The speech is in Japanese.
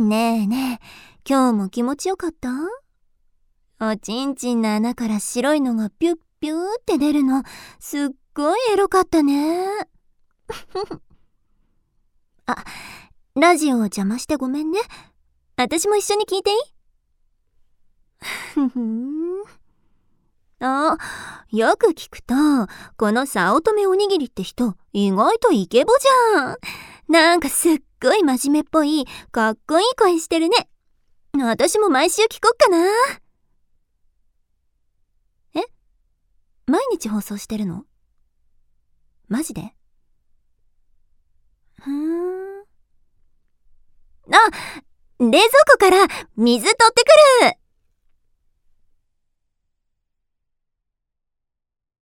ねえねえ、今日も気持ちよかった？おちんちんの穴から白いのがピュッピューって出るの、すっごいエロかったね。あ、ラジオを邪魔してごめんね。私も一緒に聞いていい？ふふん。あ、よく聞くと、この早乙女おにぎりって人、意外とイケボじゃん。なんかすっごい真面目っぽい、かっこいい声してるね。私も毎週聞こっかな。え？毎日放送してるの？マジで？あ、冷蔵庫から水取ってくる。